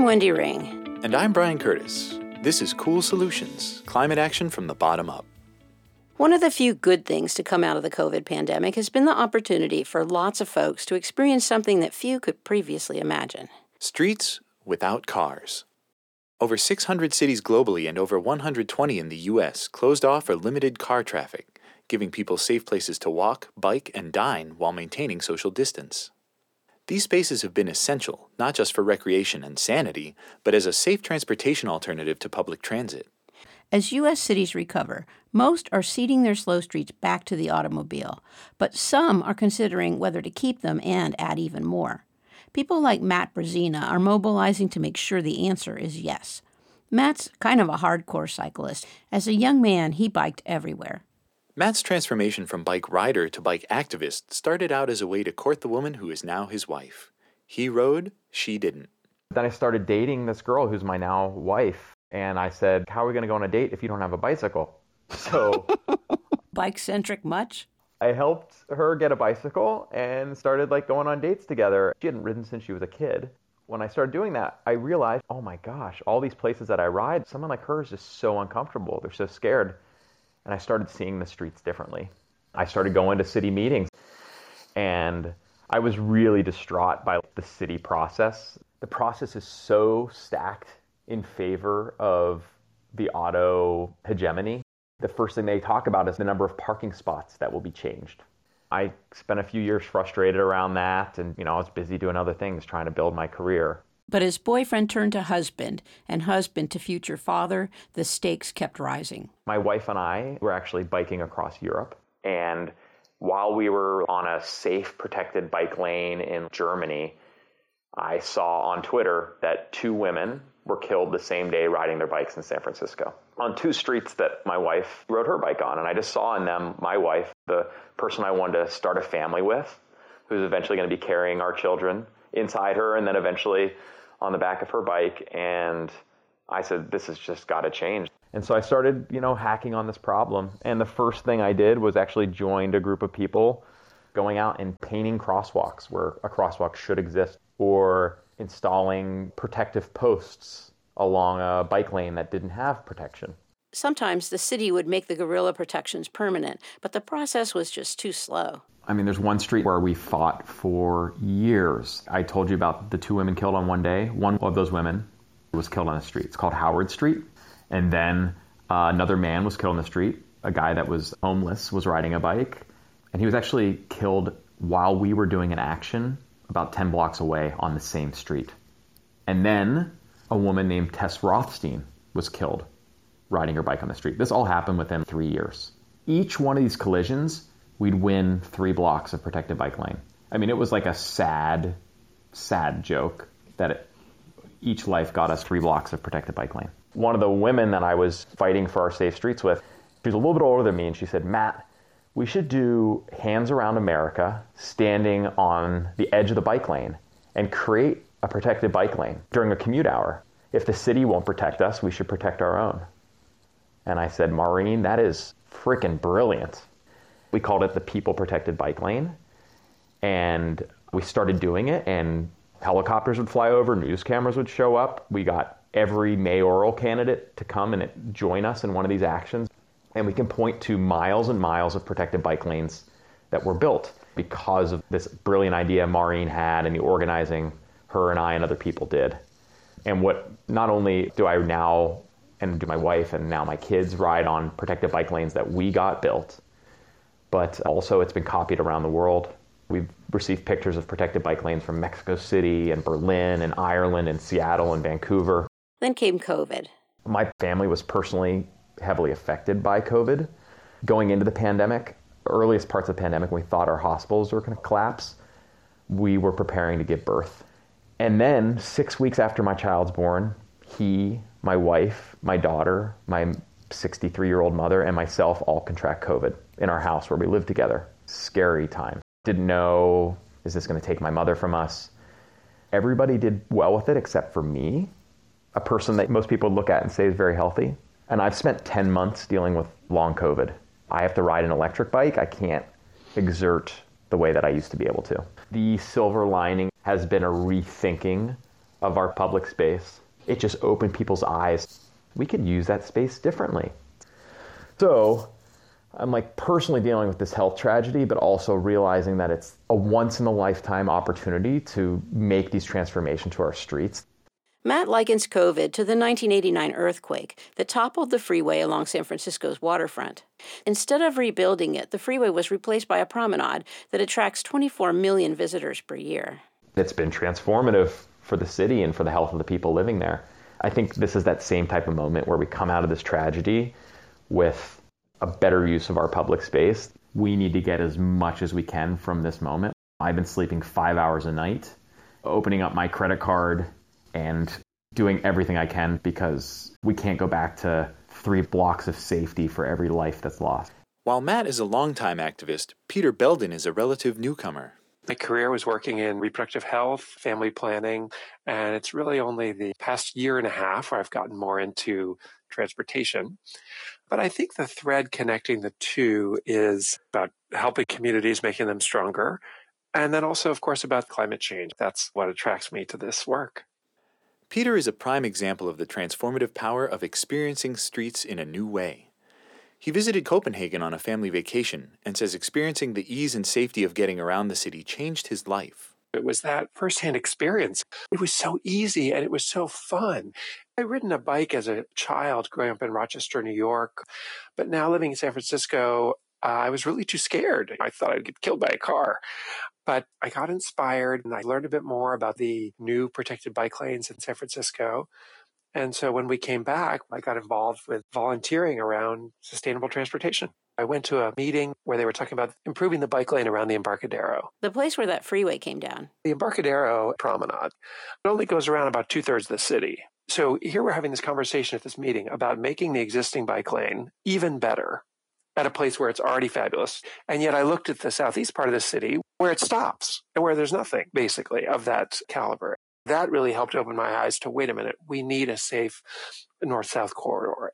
Wendy Ring. And I'm Brian Curtis. This is Cool Solutions, climate action from the bottom up. One of the few good things to come out of the COVID pandemic has been the opportunity for lots of folks to experience something that few could previously imagine. Streets without cars. Over 600 cities globally and over 120 in the U.S. closed off or limited car traffic, giving people safe places to walk, bike, and dine while maintaining social distance. These spaces have been essential, not just for recreation and sanity, but as a safe transportation alternative to public transit. As U.S. cities recover, most are ceding their slow streets back to the automobile, but some are considering whether to keep them and add even more. People like Matt Brzezina are mobilizing to make sure the answer is yes. Matt's kind of a hardcore cyclist. As a young man, he biked everywhere. Matt's transformation from bike rider to bike activist started out as a way to court the woman who is now his wife. He rode, she didn't. Then I started dating this girl who's my now wife. And I said, how are we going to go on a date if you don't have a bicycle? So Bike-centric much? I helped her get a bicycle and started going on dates together. She hadn't ridden since she was a kid. When I started doing that, I realized, oh my gosh, all these places that I ride, someone like her is just so uncomfortable. They're so scared. And I started seeing the streets differently. I started going to city meetings. And I was really distraught by the city process. The process is so stacked in favor of the auto hegemony. The first thing they talk about is the number of parking spots that will be changed. I spent a few years frustrated around that, and I was busy doing other things, trying to build my career. But as boyfriend turned to husband, and husband to future father, the stakes kept rising. My wife and I were actually biking across Europe, and while we were on a safe, protected bike lane in Germany, I saw on Twitter that 2 women were killed the same day riding their bikes in San Francisco on 2 streets that my wife rode her bike on. And I just saw in them, my wife, the person I wanted to start a family with, who's eventually going to be carrying our children inside her and then eventually on the back of her bike. And I said, this has just got to change. And so I started, hacking on this problem. And the first thing I did was actually joined a group of people going out and painting crosswalks where a crosswalk should exist, or installing protective posts along a bike lane that didn't have protection. Sometimes the city would make the guerrilla protections permanent, but the process was just too slow. There's one street where we fought for years. I told you about the 2 women killed on one day. One of those women was killed on a street. It's called Howard Street. And then another man was killed on the street. A guy that was homeless was riding a bike. And he was actually killed while we were doing an action about 10 blocks away on the same street. And then a woman named Tess Rothstein was killed riding her bike on the street. This all happened within 3 years. Each one of these collisions, we'd win 3 blocks of protected bike lane. It was like a sad, sad joke that each life got us 3 blocks of protected bike lane. One of the women that I was fighting for our safe streets with, she was a little bit older than me, and she said, Matt, we should do Hands Around America standing on the edge of the bike lane and create a protected bike lane during a commute hour. If the city won't protect us, we should protect our own. And I said, Maureen, that is freaking brilliant. We called it the People Protected Bike Lane. And we started doing it, and helicopters would fly over, news cameras would show up. We got every mayoral candidate to come and join us in one of these actions. And we can point to miles and miles of protected bike lanes that were built because of this brilliant idea Maureen had and the organizing her and I and other people did. And what not only do I now, and do my wife and now my kids ride on protected bike lanes that we got built, but also it's been copied around the world. We've received pictures of protected bike lanes from Mexico City and Berlin and Ireland and Seattle and Vancouver. Then came COVID. My family was personally heavily affected by COVID. Going into the pandemic, earliest parts of the pandemic, when we thought our hospitals were going to collapse, we were preparing to give birth. And then 6 weeks after my child's born, he, my wife, my daughter, my 63-year-old mother, and myself all contract COVID in our house where we lived together. Scary time. Didn't know, is this going to take my mother from us? Everybody did well with it except for me, a person that most people look at and say is very healthy. And I've spent 10 months dealing with long COVID. I have to ride an electric bike. I can't exert the way that I used to be able to. The silver lining has been a rethinking of our public space. It just opened people's eyes. We could use that space differently. So I'm personally dealing with this health tragedy, but also realizing that it's a once-in-a-lifetime opportunity to make these transformations to our streets. Matt likens COVID to the 1989 earthquake that toppled the freeway along San Francisco's waterfront. Instead of rebuilding it, the freeway was replaced by a promenade that attracts 24 million visitors per year. It's been transformative for the city and for the health of the people living there. I think this is that same type of moment where we come out of this tragedy with a better use of our public space. We need to get as much as we can from this moment. I've been sleeping 5 hours a night, opening up my credit card and doing everything I can because we can't go back to 3 blocks of safety for every life that's lost. While Matt is a longtime activist, Peter Belden is a relative newcomer. My career was working in reproductive health, family planning, and it's really only the past year and a half where I've gotten more into transportation. But I think the thread connecting the two is about helping communities, making them stronger, and then also, of course, about climate change. That's what attracts me to this work. Peter is a prime example of the transformative power of experiencing streets in a new way. He visited Copenhagen on a family vacation and says experiencing the ease and safety of getting around the city changed his life. It was that firsthand experience. It was so easy and it was so fun. I'd ridden a bike as a child growing up in Rochester, New York, but now living in San Francisco, I was really too scared. I thought I'd get killed by a car. But I got inspired and I learned a bit more about the new protected bike lanes in San Francisco. And so when we came back, I got involved with volunteering around sustainable transportation. I went to a meeting where they were talking about improving the bike lane around the Embarcadero. The place where that freeway came down. The Embarcadero promenade, it only goes around about 2/3 of the city. So here we're having this conversation at this meeting about making the existing bike lane even better at a place where it's already fabulous. And yet I looked at the southeast part of the city where it stops and where there's nothing, basically, of that caliber. That really helped open my eyes to, wait a minute, we need a safe north-south corridor.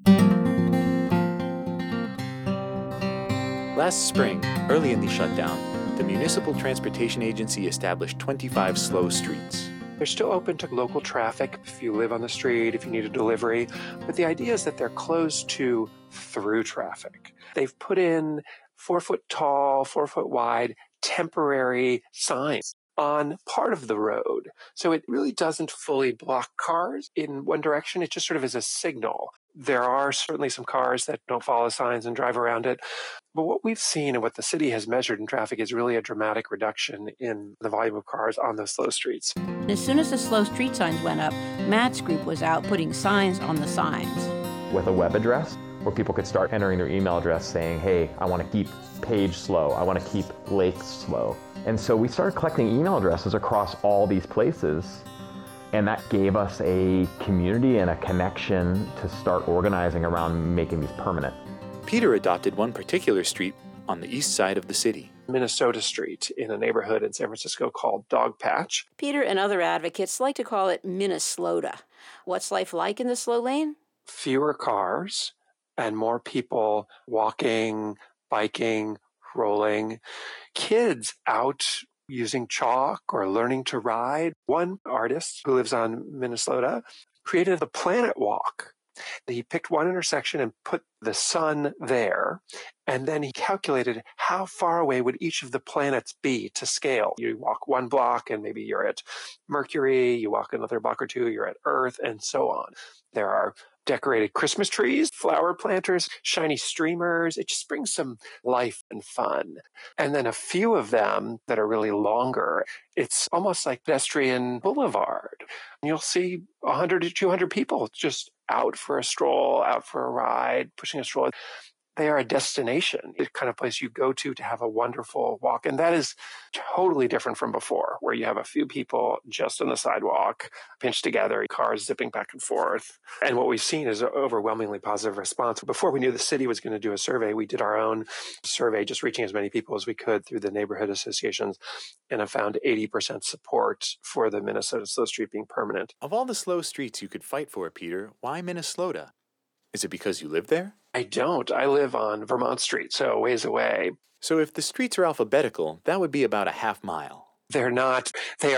Last spring, early in the shutdown, the Municipal Transportation Agency established 25 slow streets. They're still open to local traffic if you live on the street, if you need a delivery. But the idea is that they're closed to through traffic. They've put in 4-foot tall, 4-foot wide, temporary signs on part of the road. So it really doesn't fully block cars in one direction. It just sort of is a signal. There are certainly some cars that don't follow signs and drive around it. But what we've seen and what the city has measured in traffic is really a dramatic reduction in the volume of cars on those slow streets. As soon as the slow street signs went up, Matt's group was out putting signs on the signs. With a web address where people could start entering their email address saying, hey, I want to keep Page slow. I want to keep Lake slow. And so we started collecting email addresses across all these places. And that gave us a community and a connection to start organizing around making these permanent. Peter adopted one particular street on the east side of the city. Minnesota Street in a neighborhood in San Francisco called Dog Patch. Peter and other advocates like to call it Minneslota. What's life like in the slow lane? Fewer cars and more people walking, biking, rolling. Kids out using chalk or learning to ride. One artist who lives on Minnesota created the Planet Walk. He picked one intersection and put the sun there, and then he calculated how far away would each of the planets be to scale. You walk 1 block and maybe you're at Mercury, you walk another block or 2, you're at Earth, and so on. There are decorated Christmas trees, flower planters, shiny streamers. It just brings some life and fun. And then a few of them that are really longer, it's almost like pedestrian boulevard. You'll see 100 to 200 people just out for a stroll, out for a ride, pushing a stroller. They are a destination, the kind of place you go to have a wonderful walk. And that is totally different from before, where you have a few people just on the sidewalk, pinched together, cars zipping back and forth. And what we've seen is an overwhelmingly positive response. Before we knew the city was going to do a survey, we did our own survey, just reaching as many people as we could through the neighborhood associations, and have found 80% support for the Minnesota Slow Street being permanent. Of all the slow streets you could fight for, Peter, why Minneslota? Is it because you live there? I don't. I live on Vermont Street, so a ways away. So if the streets are alphabetical, that would be about a half mile. They're not. They are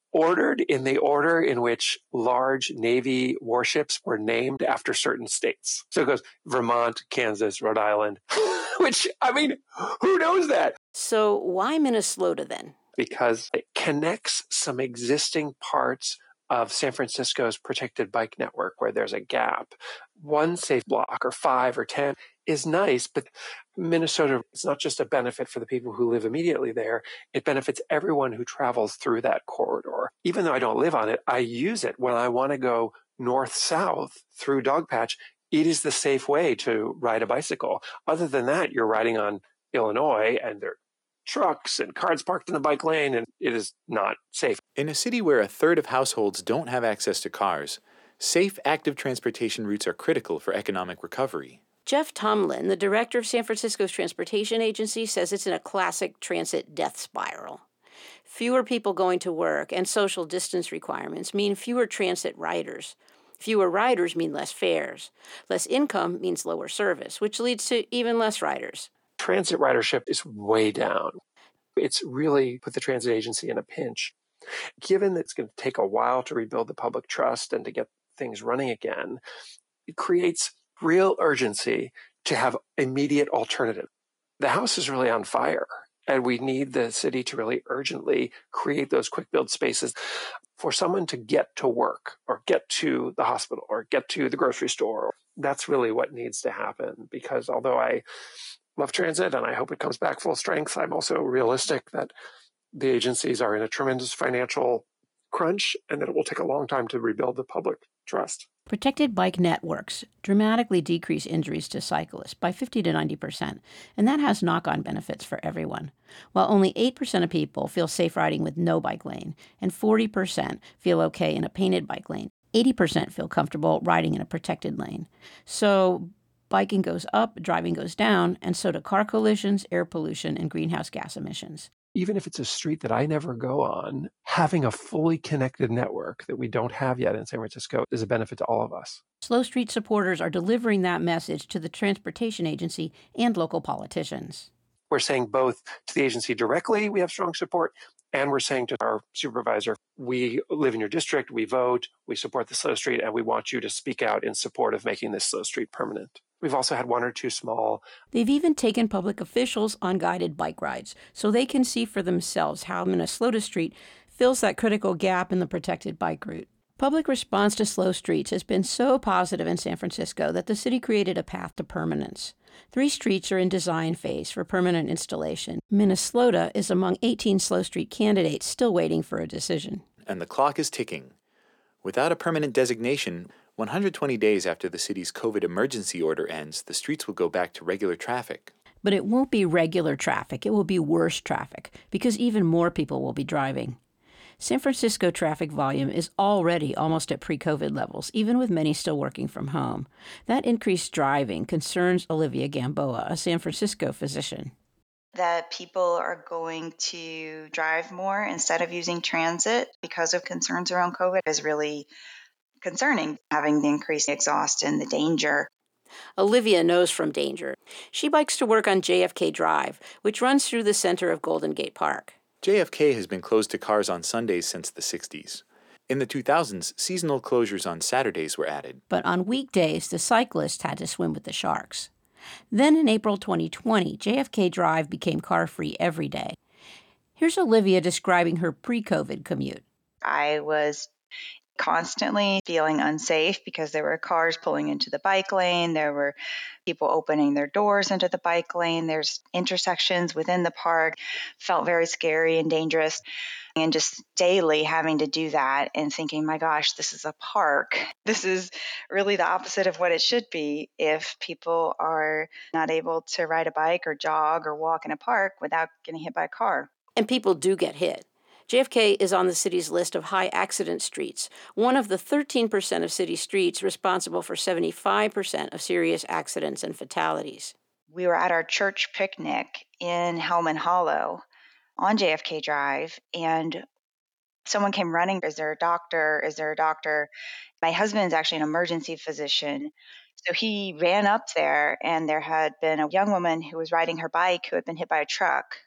ordered in the order in which large Navy warships were named after certain states. So it goes Vermont, Kansas, Rhode Island, which, I mean, who knows that? So why Minnesota then? Because it connects some existing parts of San Francisco's protected bike network where there's a gap. One safe block or 5 or 10 is nice, but Minnesota, it's not just a benefit for the people who live immediately there. It benefits everyone who travels through that corridor. Even though I don't live on it, I use it when I want to go north-south through Dogpatch. It is the safe way to ride a bicycle. Other than that, you're riding on Illinois and there are trucks and cars parked in the bike lane, and it is not safe. In a city where a third of households don't have access to cars, safe, active transportation routes are critical for economic recovery. Jeff Tomlin, the director of San Francisco's transportation agency, says it's in a classic transit death spiral. Fewer people going to work and social distance requirements mean fewer transit riders. Fewer riders mean less fares. Less income means lower service, which leads to even less riders. Transit ridership is way down. It's really put the transit agency in a pinch. Given that it's going to take a while to rebuild the public trust and to get things running again, it creates real urgency to have immediate alternative. The house is really on fire, and we need the city to really urgently create those quick build spaces for someone to get to work or get to the hospital or get to the grocery store. That's really what needs to happen, because although I love transit and I hope it comes back full strength, I'm also realistic that the agencies are in a tremendous financial crunch and that it will take a long time to rebuild the public trust. Protected bike networks dramatically decrease injuries to cyclists by 50 to 90%, and that has knock-on benefits for everyone. While only 8% of people feel safe riding with no bike lane, and 40% feel okay in a painted bike lane, 80% feel comfortable riding in a protected lane. So biking goes up, driving goes down, and so do car collisions, air pollution, and greenhouse gas emissions. Even if it's a street that I never go on, having a fully connected network that we don't have yet in San Francisco is a benefit to all of us. Slow Street supporters are delivering that message to the transportation agency and local politicians. We're saying both to the agency directly, we have strong support, and we're saying to our supervisor, we live in your district, we vote, we support the Slow Street, and we want you to speak out in support of making this Slow Street permanent. We've also had one or two small. They've even taken public officials on guided bike rides so they can see for themselves how Minnesota Street fills that critical gap in the protected bike route. Public response to Slow Streets has been so positive in San Francisco that the city created a path to permanence. 3 streets are in design phase for permanent installation. Minnesota is among 18 Slow Street candidates still waiting for a decision. And the clock is ticking. Without a permanent designation, 120 days after the city's COVID emergency order ends, the streets will go back to regular traffic. But it won't be regular traffic. It will be worse traffic because even more people will be driving. San Francisco traffic volume is already almost at pre-COVID levels, even with many still working from home. That increased driving concerns Olivia Gamboa, a San Francisco physician. That people are going to drive more instead of using transit because of concerns around COVID is really concerning, having the increased exhaust and the danger. Olivia knows from danger. She bikes to work on JFK Drive, which runs through the center of Golden Gate Park. JFK has been closed to cars on Sundays since the 60s. In the 2000s, seasonal closures on Saturdays were added. But on weekdays, the cyclists had to swim with the sharks. Then in April 2020, JFK Drive became car-free every day. Here's Olivia describing her pre-COVID commute. I was constantly feeling unsafe because there were cars pulling into the bike lane. There were people opening their doors into the bike lane. There's intersections within the park. Felt very scary and dangerous. And just daily having to do that and thinking, my gosh, this is a park. This is really the opposite of what it should be if people are not able to ride a bike or jog or walk in a park without getting hit by a car. And people do get hit. JFK is on the city's list of high accident streets, one of the 13% of city streets responsible for 75% of serious accidents and fatalities. We were at our church picnic in Hellman Hollow on JFK Drive, and someone came running. Is there a doctor? Is there a doctor? My husband is actually an emergency physician. So he ran up there, and there had been a young woman who was riding her bike who had been hit by a truck.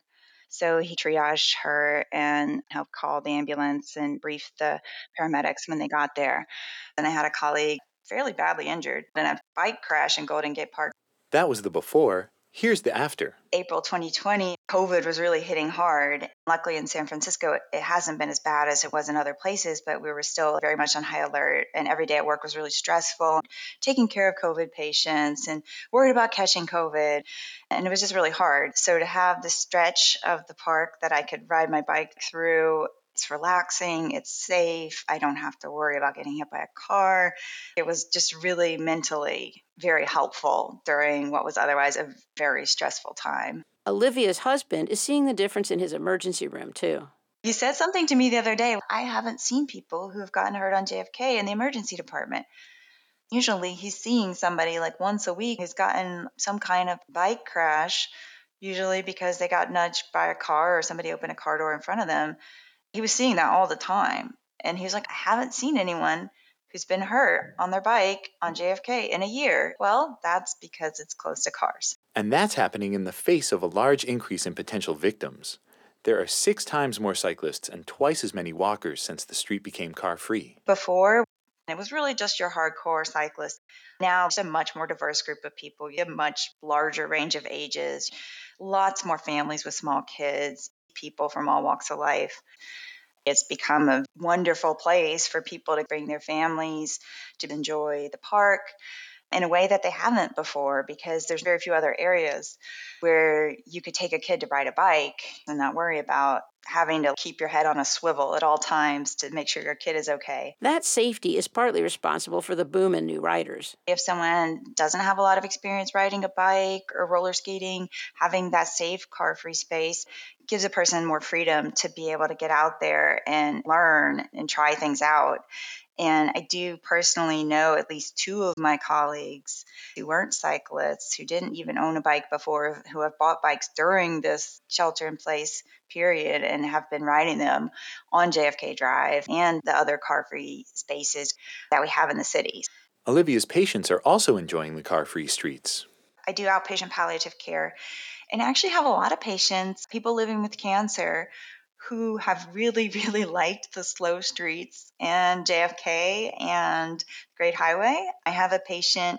So he triaged her and helped call the ambulance and brief the paramedics when they got there. Then I had a colleague fairly badly injured in a bike crash in Golden Gate Park. That was the before. Here's the after. April 2020, COVID was really hitting hard. Luckily in San Francisco, it hasn't been as bad as it was in other places, but we were still very much on high alert. And every day at work was really stressful, taking care of COVID patients and worried about catching COVID. And it was just really hard. So to have this stretch of the park that I could ride my bike through, it's relaxing, it's safe, I don't have to worry about getting hit by a car. It was just really mentally very helpful during what was otherwise a very stressful time. Olivia's husband is seeing the difference in his emergency room, too. He said something to me the other day. I haven't seen people who have gotten hurt on JFK in the emergency department. Usually he's seeing somebody like once a week who's gotten some kind of bike crash, usually because they got nudged by a car or somebody opened a car door in front of them. He was seeing that all the time. And he was like, I haven't seen anyone who's been hurt on their bike on JFK in a year. Well, that's because it's close to cars. And that's happening in the face of a large increase in potential victims. There are 6 times more cyclists and twice as many walkers since the street became car-free. Before, it was really just your hardcore cyclists. Now it's a much more diverse group of people. You have a much larger range of ages, lots more families with small kids, people from all walks of life. It's become a wonderful place for people to bring their families to enjoy the park in a way that they haven't before, because there's very few other areas where you could take a kid to ride a bike and not worry about having to keep your head on a swivel at all times to make sure your kid is okay. That safety is partly responsible for the boom in new riders. If someone doesn't have a lot of experience riding a bike or roller skating, having that safe car-free space gives a person more freedom to be able to get out there and learn and try things out. And I do personally know at least 2 of my colleagues who weren't cyclists, who didn't even own a bike before, who have bought bikes during this shelter-in-place period and have been riding them on JFK Drive and the other car-free spaces that we have in the city. Olivia's patients are also enjoying the car-free streets. I do outpatient palliative care and actually have a lot of patients, people living with cancer, who have really, really liked the slow streets and JFK and Great Highway. I have a patient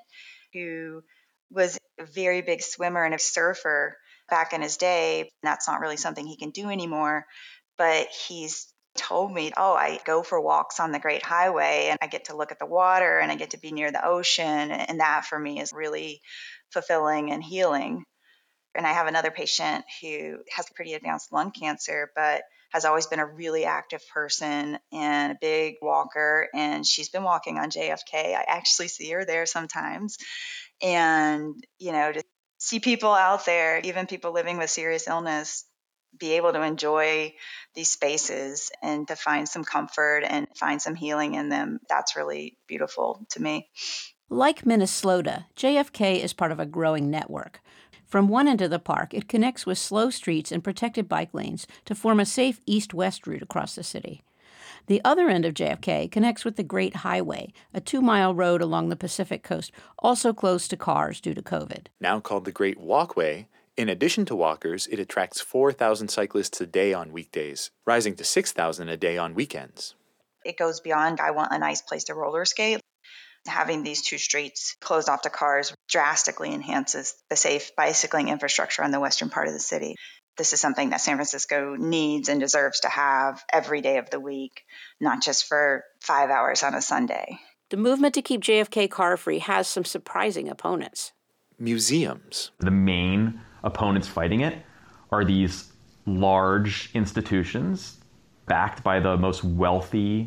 who was a very big swimmer and a surfer back in his day. That's not really something he can do anymore, but he's told me, oh, I go for walks on the Great Highway and I get to look at the water and I get to be near the ocean. And that for me is really fulfilling and healing. And I have another patient who has pretty advanced lung cancer, but has always been a really active person and a big walker. And she's been walking on JFK. I actually see her there sometimes. And, to see people out there, even people living with serious illness, be able to enjoy these spaces and to find some comfort and find some healing in them, that's really beautiful to me. Like Minnesota, JFK is part of a growing network. From one end of the park, it connects with slow streets and protected bike lanes to form a safe east-west route across the city. The other end of JFK connects with the Great Highway, a 2-mile road along the Pacific coast, also closed to cars due to COVID. Now called the Great Walkway, in addition to walkers, it attracts 4,000 cyclists a day on weekdays, rising to 6,000 a day on weekends. It goes beyond, I want a nice place to roller skate. Having these 2 streets closed off to cars drastically enhances the safe bicycling infrastructure on the western part of the city. This is something that San Francisco needs and deserves to have every day of the week, not just for 5 hours on a Sunday. The movement to keep JFK car-free has some surprising opponents. Museums. The main opponents fighting it are these large institutions backed by the most wealthy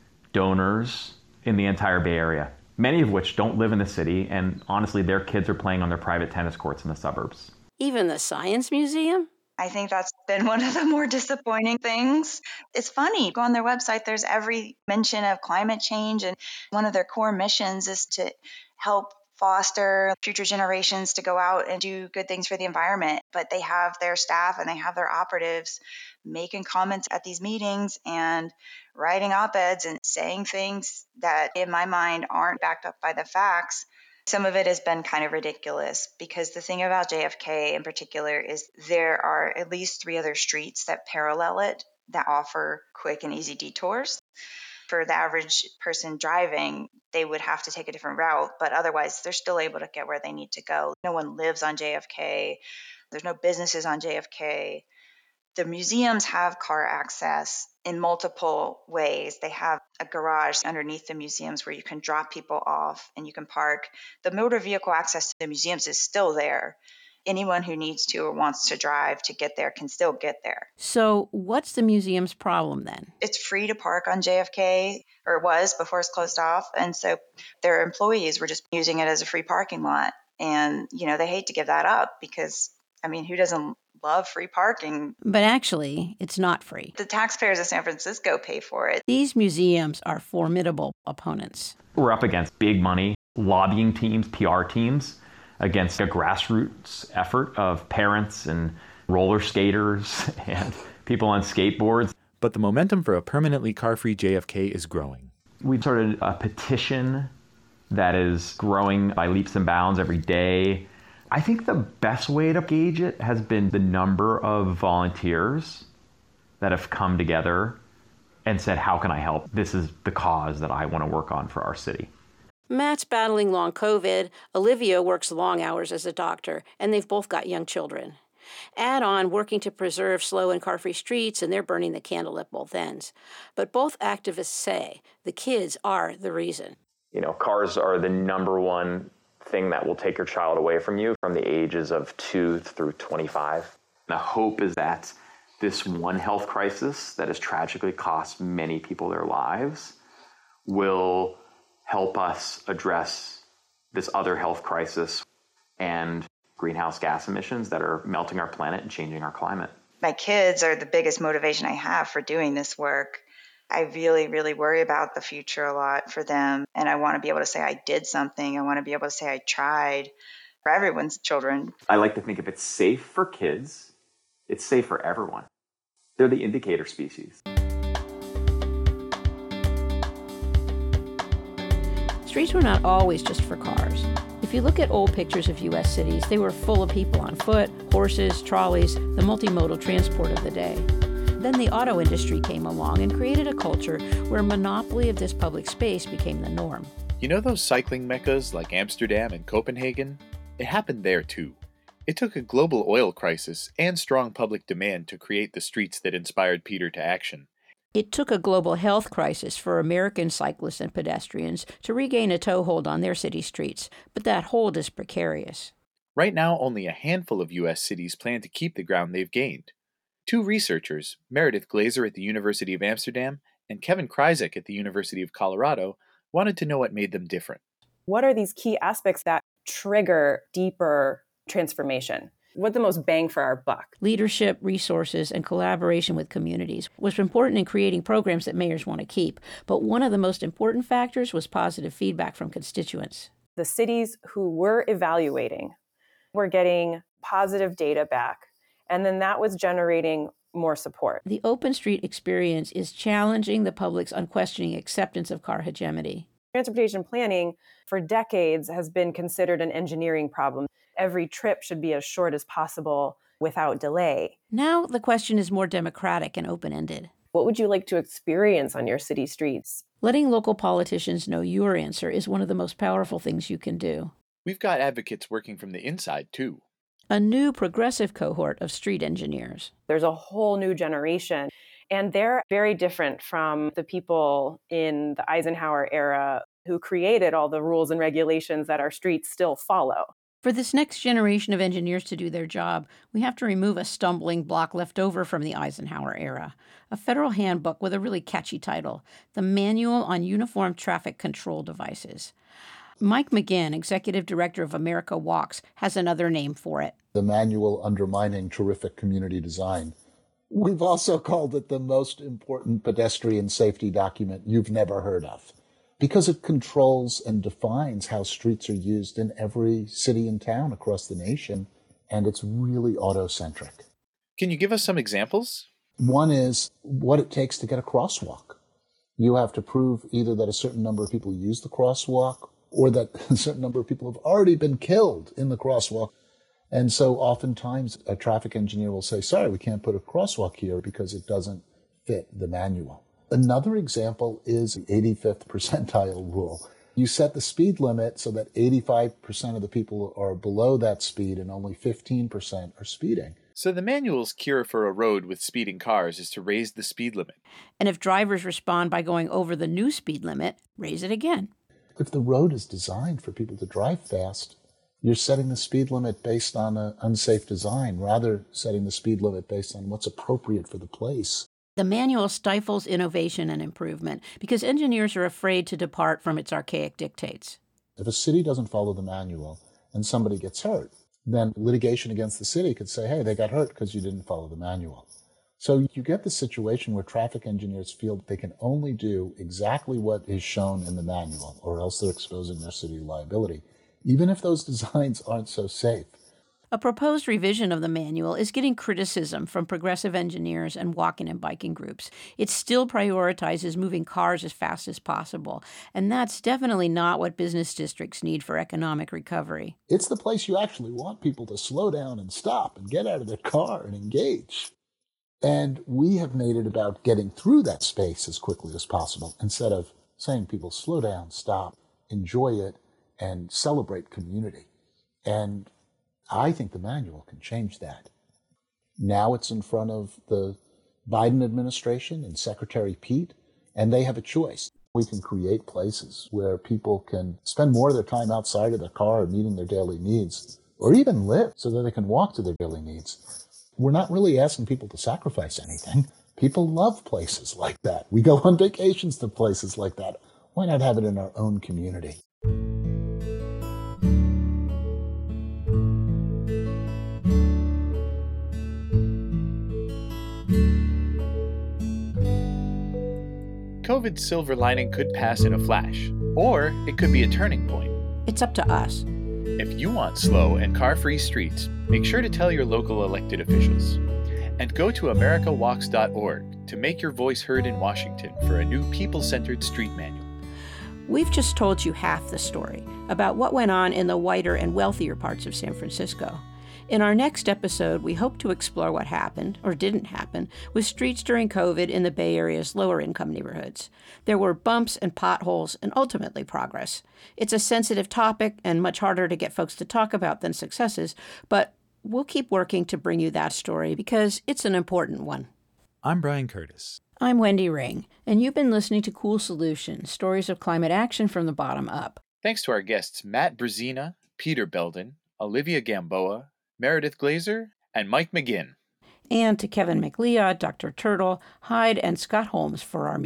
donors in the entire Bay Area, many of which don't live in the city, and honestly, their kids are playing on their private tennis courts in the suburbs. Even the Science Museum? I think that's been one of the more disappointing things. It's funny, go on their website, there's every mention of climate change, and one of their core missions is to help foster future generations to go out and do good things for the environment. But they have their staff and they have their operatives making comments at these meetings and writing op-eds and saying things that, in my mind, aren't backed up by the facts. Some of it has been kind of ridiculous because the thing about JFK in particular is there are at least 3 other streets that parallel it that offer quick and easy detours. For the average person driving, they would have to take a different route, but otherwise they're still able to get where they need to go. No one lives on JFK. There's no businesses on JFK. The museums have car access in multiple ways. They have a garage underneath the museums where you can drop people off and you can park. The motor vehicle access to the museums is still there. Anyone who needs to or wants to drive to get there can still get there. So what's the museum's problem then? It's free to park on JFK, or it was before it's closed off. And so their employees were just using it as a free parking lot. And, they hate to give that up because, who doesn't love free parking? But actually, it's not free. The taxpayers of San Francisco pay for it. These museums are formidable opponents. We're up against big money, lobbying teams, PR teams, against a grassroots effort of parents and roller skaters and people on skateboards. But the momentum for a permanently car-free JFK is growing. We've started a petition that is growing by leaps and bounds every day. I think the best way to gauge it has been the number of volunteers that have come together and said, how can I help? This is the cause that I want to work on for our city. Matt's battling long COVID. Olivia works long hours as a doctor, and they've both got young children. Add on working to preserve slow and car-free streets, and they're burning the candle at both ends. But both activists say the kids are the reason. Cars are the number one thing that will take your child away from you from the ages of 2 through 25. The hope is that this one health crisis that has tragically cost many people their lives will help us address this other health crisis and greenhouse gas emissions that are melting our planet and changing our climate. My kids are the biggest motivation I have for doing this work. I really, really worry about the future a lot for them. And I want to be able to say I did something. I want to be able to say I tried for everyone's children. I like to think if it's safe for kids, it's safe for everyone. They're the indicator species. Streets were not always just for cars. If you look at old pictures of U.S. cities, they were full of people on foot, horses, trolleys, the multimodal transport of the day. Then the auto industry came along and created a culture where a monopoly of this public space became the norm. You know those cycling meccas like Amsterdam and Copenhagen? It happened there too. It took a global oil crisis and strong public demand to create the streets that inspired Peter to action. It took a global health crisis for American cyclists and pedestrians to regain a toehold on their city streets, but that hold is precarious. Right now, only a handful of U.S. cities plan to keep the ground they've gained. 2 researchers, Meredith Glazer at the University of Amsterdam and Kevin Kryzak at the University of Colorado, wanted to know what made them different. What are these key aspects that trigger deeper transformation? What's the most bang for our buck? Leadership, resources, and collaboration with communities was important in creating programs that mayors want to keep. But one of the most important factors was positive feedback from constituents. The cities who were evaluating were getting positive data back, and then that was generating more support. The open street experience is challenging the public's unquestioning acceptance of car hegemony. Transportation planning for decades has been considered an engineering problem. Every trip should be as short as possible without delay. Now the question is more democratic and open-ended. What would you like to experience on your city streets? Letting local politicians know your answer is one of the most powerful things you can do. We've got advocates working from the inside too. A new progressive cohort of street engineers. There's a whole new generation, and they're very different from the people in the Eisenhower era who created all the rules and regulations that our streets still follow. For this next generation of engineers to do their job, we have to remove a stumbling block left over from the Eisenhower era, a federal handbook with a really catchy title, The Manual on Uniform Traffic Control Devices. Mike McGinn, executive director of America Walks, has another name for it. The Manual Undermining Terrific Community Design. We've also called it the most important pedestrian safety document you've never heard of, because it controls and defines how streets are used in every city and town across the nation, and it's really auto-centric. Can you give us some examples? One is what it takes to get a crosswalk. You have to prove either that a certain number of people use the crosswalk or that a certain number of people have already been killed in the crosswalk. And so oftentimes a traffic engineer will say, sorry, we can't put a crosswalk here because it doesn't fit the manual. Another example is the 85th percentile rule. You set the speed limit so that 85% of the people are below that speed and only 15% are speeding. So the manual's cure for a road with speeding cars is to raise the speed limit. And if drivers respond by going over the new speed limit, raise it again. If the road is designed for people to drive fast, you're setting the speed limit based on an unsafe design, rather setting the speed limit based on what's appropriate for the place. The manual stifles innovation and improvement because engineers are afraid to depart from its archaic dictates. If a city doesn't follow the manual and somebody gets hurt, then litigation against the city could say, hey, they got hurt because you didn't follow the manual. So you get the situation where traffic engineers feel that they can only do exactly what is shown in the manual, or else they're exposing their city to liability, even if those designs aren't so safe. A proposed revision of the manual is getting criticism from progressive engineers and walking and biking groups. It still prioritizes moving cars as fast as possible, and that's definitely not what business districts need for economic recovery. It's the place you actually want people to slow down and stop and get out of their car and engage. And we have made it about getting through that space as quickly as possible instead of saying people slow down, stop, enjoy it, and celebrate community. And I think the manual can change that. Now it's in front of the Biden administration and Secretary Pete, and they have a choice. We can create places where people can spend more of their time outside of their car meeting their daily needs, or even live so that they can walk to their daily needs. We're not really asking people to sacrifice anything. People love places like that. We go on vacations to places like that. Why not have it in our own community? COVID's silver lining could pass in a flash, or it could be a turning point. It's up to us. If you want slow and car-free streets, make sure to tell your local elected officials. And go to americawalks.org to make your voice heard in Washington for a new people-centered street manual. We've just told you half the story about what went on in the whiter and wealthier parts of San Francisco. In our next episode, we hope to explore what happened, or didn't happen, with streets during COVID in the Bay Area's lower-income neighborhoods. There were bumps and potholes and ultimately progress. It's a sensitive topic and much harder to get folks to talk about than successes, but we'll keep working to bring you that story because it's an important one. I'm Brian Curtis. I'm Wendy Ring, and you've been listening to Cool Solutions, stories of climate action from the bottom up. Thanks to our guests Matt Brezina, Peter Belden, Olivia Gamboa, Meredith Glazer, and Mike McGinn. And to Kevin McLeod, Dr. Turtle, Hyde, and Scott Holmes for our